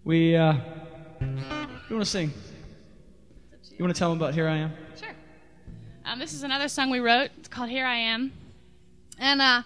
We want to sing. You want to tell them about Here I Am? Sure. This is another song we wrote. It's called Here I Am. And I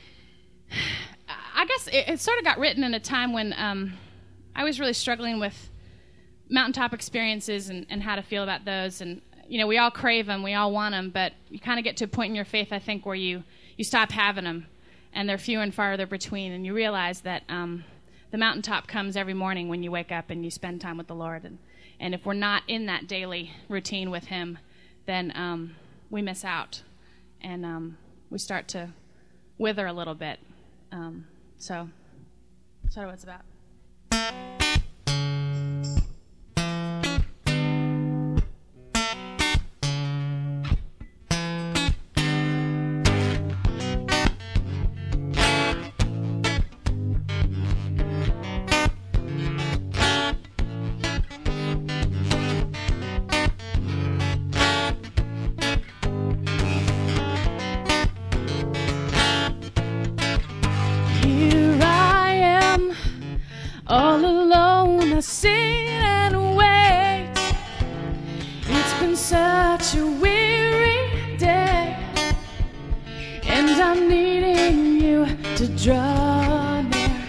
guess it sort of got written in a time when I was really struggling with mountaintop experiences and how to feel about those. And, you know, we all crave them, we all want them, but you kind of get to a point in your faith, I think, where you stop having them, and they're few and farther between, and you realize that the mountaintop comes every morning when you wake up and you spend time with the Lord. And if we're not in that daily routine with Him, then we miss out, and we start to wither a little bit. So that's sort of what it's about. All alone I sit and wait. It's been such a weary day, and I'm needing you to draw near.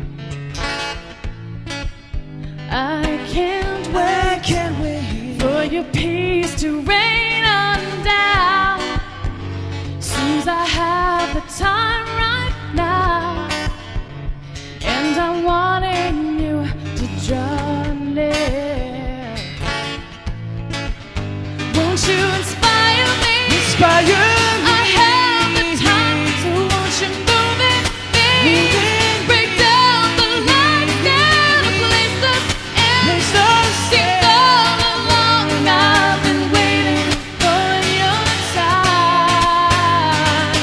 I can't wait for your peace to rain on down. Seems I have the time right now, and I'm wanting you to draw near. Won't you inspire me? Inspire me. I have the time, so won't you move it, me? Break down the lights and place us in. Seems all along I've been waiting for your sign.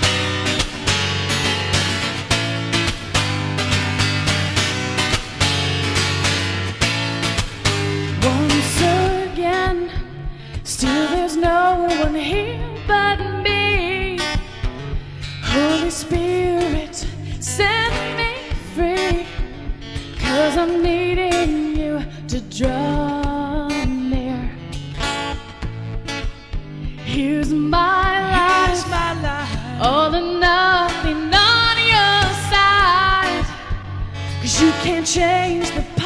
Once again, still there's no one here but me. Holy Spirit, set me free, 'cause I'm needing you to draw near. Here's my life, all or nothing on your side, 'cause you can't change the